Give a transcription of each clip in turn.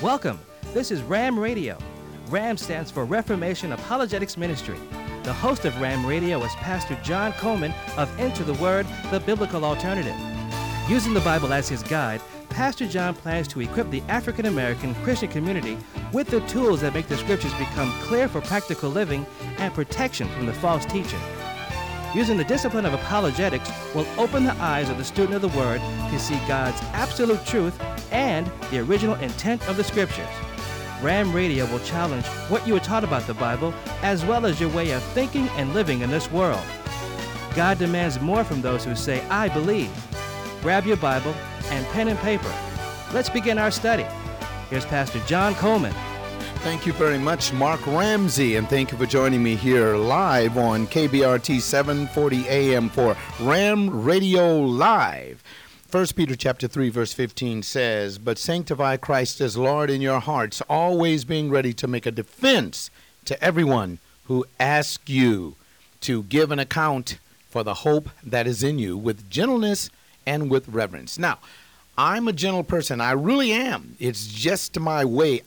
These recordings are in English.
Welcome. This is RAM Radio. RAM stands for Reformation Apologetics Ministry. The host of RAM Radio is Pastor John Coleman of Into the Word, the Biblical Alternative. Using the Bible as his guide, Pastor John plans to equip the African American Christian community with the tools that make the Scriptures become clear for practical living and protection from the false teaching. Using the discipline of apologetics will open the eyes of the student of the Word to see God's absolute truth and the original intent of the Scriptures. RAM Radio will challenge what you were taught about the Bible, as well as your way of thinking and living in this world. God demands more from those who say, I believe. Grab your Bible and pen and paper. Let's begin our study. Here's Pastor John Coleman. Thank you very much, Mark Ramsey, and thank you for joining me here live on KBRT 740 AM for RAM Radio Live. 1 Peter chapter 3, verse 15 says, But sanctify Christ as Lord in your hearts, always being ready to make a defense to everyone who asks you to give an account for the hope that is in you with gentleness and with reverence. Now, I'm a gentle person. I really am. It's just my way.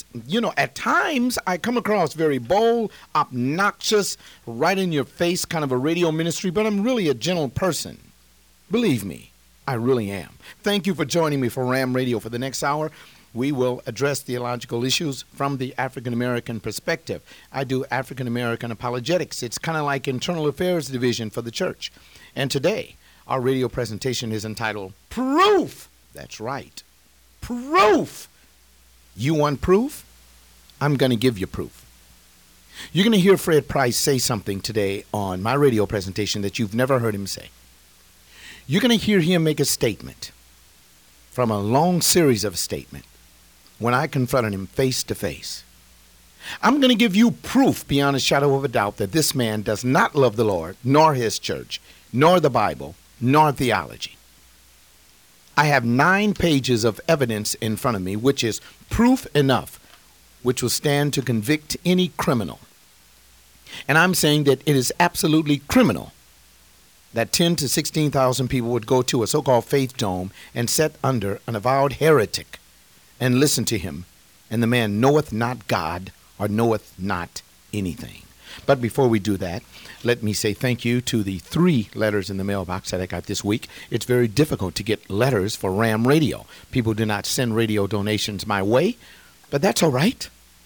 At times I come across very bold, obnoxious, right in your face kind of a radio ministry, but I'm really a gentle person. Believe me, I really am. Thank you for joining me for RAM Radio. For the next hour, we will address theological issues from the African American perspective. I do African American apologetics. It's kind of like internal affairs division for the church. And today, our radio presentation is entitled Proof. That's right. Proof. You want proof? I'm going to give you proof. You're going to hear Fred Price say something today on my radio presentation that you've never heard him say. You're going to hear him make a statement from a long series of statements when I confronted him face to face. I'm going to give you proof beyond a shadow of a doubt that this man does not love the Lord, nor his church, nor the Bible, nor theology. I have 9 pages of evidence in front of me, which is proof enough, which will stand to convict any criminal. And I'm saying that it is absolutely criminal that 10 to 16,000 people would go to a so-called faith dome and sit under an avowed heretic and listen to him, and the man knoweth not God or knoweth not anything. But before we do that, let me say thank you to the 3 letters in the mailbox that I got this week. It's very difficult to get letters for RAM Radio. People do not send radio donations my way, but that's all right.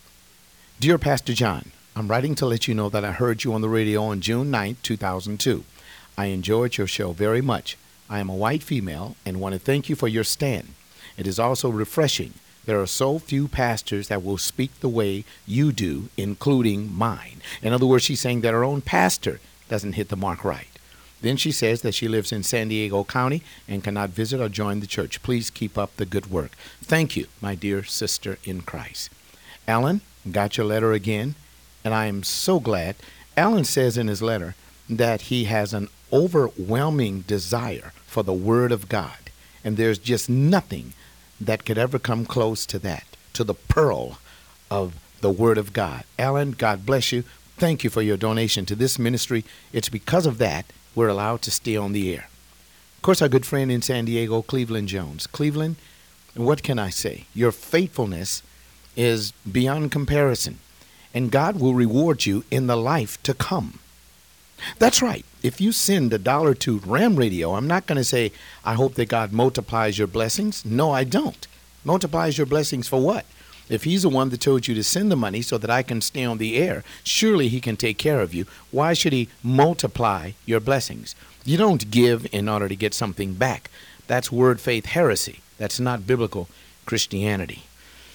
Dear Pastor John, I'm writing to let you know that I heard you on the radio on June 9, 2002. I enjoyed your show very much. I am a white female and want to thank you for your stand. It is also refreshing. There are so few pastors that will speak the way you do, including mine. In other words, she's saying that her own pastor doesn't hit the mark right. Then she says that she lives in San Diego County and cannot visit or join the church. Please keep up the good work. Thank you, my dear sister in Christ. Alan, got your letter again, and I am so glad. Alan says in his letter that he has an overwhelming desire for the Word of God, and there's just nothing that could ever come close to that, to the pearl of the Word of God. Alan, God bless you. Thank you for your donation to this ministry. It's because of that we're allowed to stay on the air. Of course, our good friend in San Diego, Cleveland Jones. Cleveland, what can I say? Your faithfulness is beyond comparison, and God will reward you in the life to come. That's right. If you send $1 to RAM Radio, I'm not going to say, I hope that God multiplies your blessings. No, I don't. Multiplies your blessings for what? If he's the one that told you to send the money so that I can stay on the air, surely he can take care of you. Why should he multiply your blessings? You don't give in order to get something back. That's word faith heresy. That's not biblical Christianity.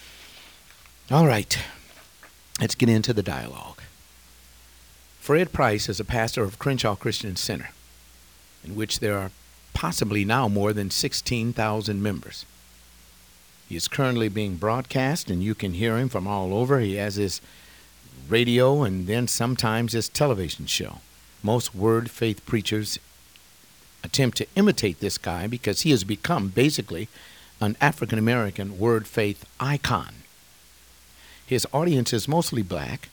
All right. Let's get into the dialogue. Fred Price is a pastor of Crenshaw Christian Center, in which there are possibly now more than 16,000 members. He is currently being broadcast, and you can hear him from all over. He has his radio and then sometimes his television show. Most word faith preachers attempt to imitate this guy because he has become basically an African American word faith icon. His audience is mostly black,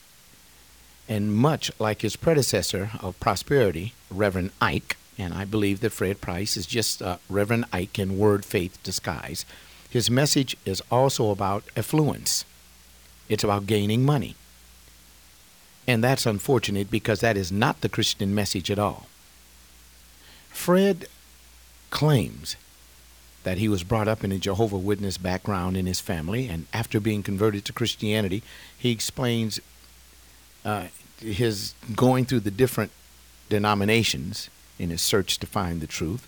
and much like his predecessor of prosperity, Reverend Ike, and I believe that Fred Price is just Reverend Ike in word faith disguise. his message is also about affluence. It's about gaining money. And that's unfortunate because that is not the Christian message at all. Fred claims that he was brought up in a Jehovah's Witness background in his family, and after being converted to Christianity, he explains his going through the different denominations in his search to find the truth.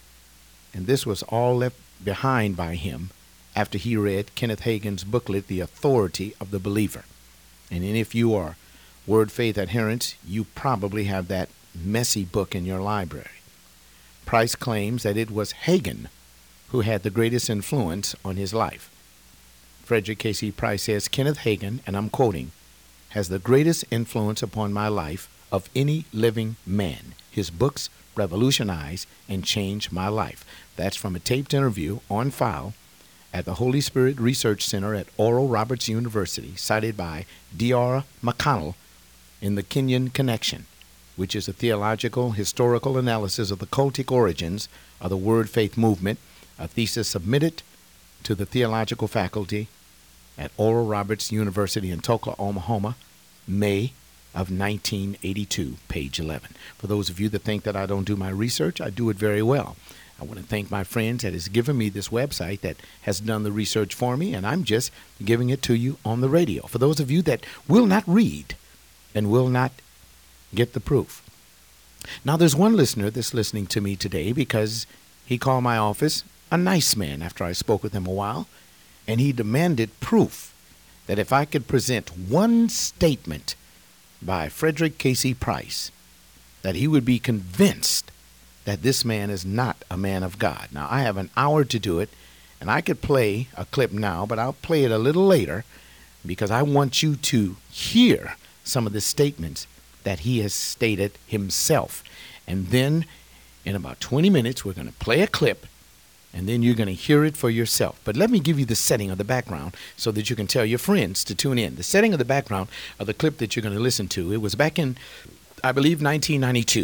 And this was all left behind by him after he read Kenneth Hagin's booklet, The Authority of the Believer. And if you are Word Faith adherents, you probably have that messy book in your library. Price claims that it was Hagin who had the greatest influence on his life. Frederick K.C. Price says, Kenneth Hagin, and I'm quoting, has the greatest influence upon my life of any living man. His books revolutionized and changed my life. That's from a taped interview on file at the Holy Spirit Research Center at Oral Roberts University, cited by D.R. McConnell in The Kenyon Connection, which is a theological, historical analysis of the cultic origins of the Word Faith movement, a thesis submitted to the theological faculty at Oral Roberts University in Tulsa, Oklahoma, May of 1982, page 11. For those of you that think that I don't do my research, I do it very well. I want to thank my friends that has given me this website that has done the research for me, and I'm just giving it to you on the radio. For those of you that will not read and will not get the proof. Now, there's one listener that's listening to me today because he called my office a nice man after I spoke with him a while, and he demanded proof that if I could present one statement by Frederick K.C. Price, that he would be convinced that this man is not a man of God. Now, I have an hour to do it, and I could play a clip now, but I'll play it a little later because I want you to hear some of the statements that he has stated himself. And then in about 20 minutes, we're going to play a clip, and then you're going to hear it for yourself. But let me give you the setting of the background so that you can tell your friends to tune in. The setting of the background of the clip that you're going to listen to, it was back in, I believe, 1992.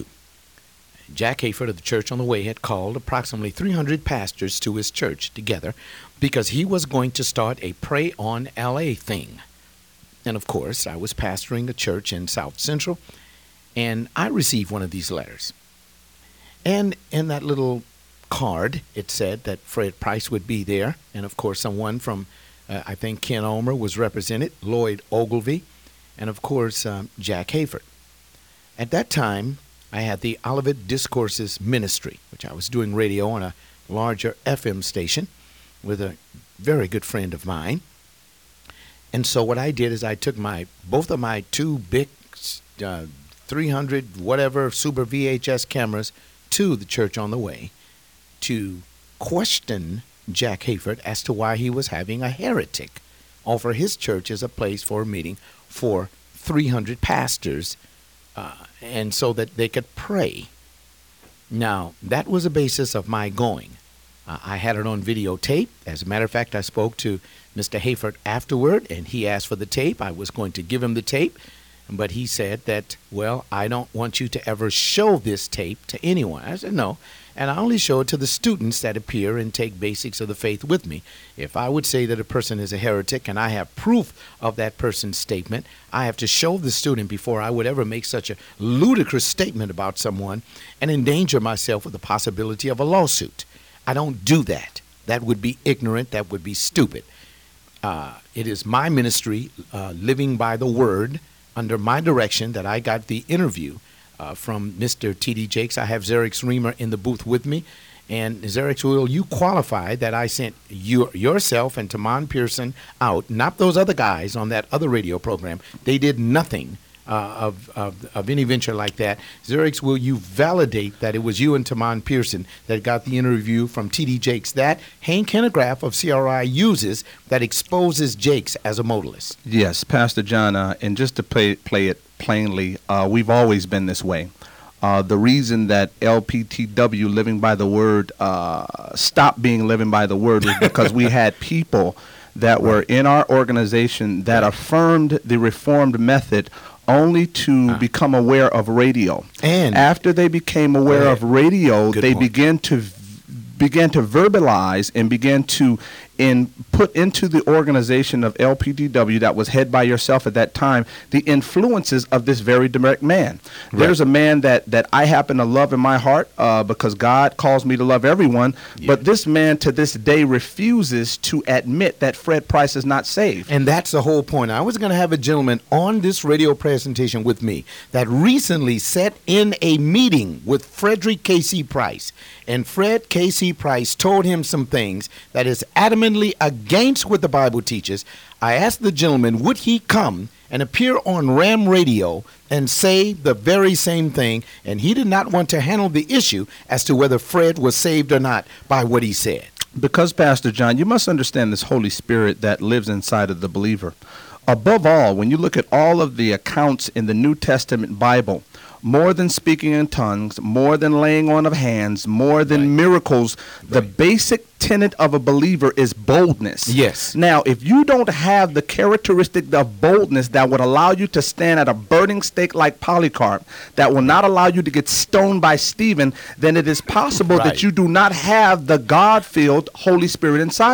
Jack Hayford of the Church on the Way had called approximately 300 pastors to his church together because he was going to start a Pray on LA thing. And of course, I was pastoring a church in South Central, and I received one of these letters. And in that little card, it said that Fred Price would be there, and of course someone from, I think Ken Ulmer was represented, Lloyd Ogilvie, and of course Jack Hayford. At that time, I had the Olivet Discourses Ministry, which I was doing radio on a larger FM station with a very good friend of mine. And so what I did is I took both of my two big 300 whatever Super VHS cameras to the Church on the Way to question Jack Hayford as to why he was having a heretic offer his church as a place for a meeting for 300 pastors, and so that they could pray. Now, that was the basis of my going. I had it on videotape. As a matter of fact, I spoke to Mr. Hayford afterward, and he asked for the tape. I was going to give him the tape, but he said that, well, I don't want you to ever show this tape to anyone. I said, no, and I only show it to the students that appear and take basics of the faith with me. If I would say that a person is a heretic and I have proof of that person's statement, I have to show the student before I would ever make such a ludicrous statement about someone and endanger myself with the possibility of a lawsuit. I don't do that. That would be ignorant. That would be stupid. It is my ministry, living by the word, under my direction, that I got the interview from Mr. T.D. Jakes. I have Xerix Reamer in the booth with me. And Xerix, will you qualify that I sent yourself and Tamon Pearson out, not those other guys on that other radio program? They did nothing of any venture like that. Xerix, will you validate that it was you and Tamon Pearson that got the interview from T.D. Jakes that Hank Hennegraaff of CRI uses that exposes Jakes as a modalist? Yes, Pastor John, and just to play it plainly, we've always been this way. The reason that LPTW, Living by the Word, stopped being Living by the Word was because we had people that were in our organization that affirmed the Reformed method only to become aware of radio. And after they became aware of radio, they began to verbalize and began to put into the organization of LPTW that was head by yourself at that time the influences of this very direct man. Right. There's a man that I happen to love in my heart because God calls me to love everyone, but this man to this day refuses to admit that Fred Price is not saved. And that's the whole point. I was going to have a gentleman on this radio presentation with me that recently sat in a meeting with Frederick K.C. Price. And Fred K.C. Price told him some things that is adamantly against what the Bible teaches. I asked the gentleman, would he come and appear on Ram Radio and say the very same thing? And he did not want to handle the issue as to whether Fred was saved or not by what he said. Because, Pastor John, you must understand this Holy Spirit that lives inside of the believer. Above all, when you look at all of the accounts in the New Testament Bible, more than speaking in tongues, more than laying on of hands, more than miracles, the basic tenet of a believer is boldness. Yes. Now, if you don't have the characteristic of boldness that would allow you to stand at a burning stake like Polycarp, that will not allow you to get stoned by Stephen, then it is possible that you do not have the God-filled Holy Spirit inside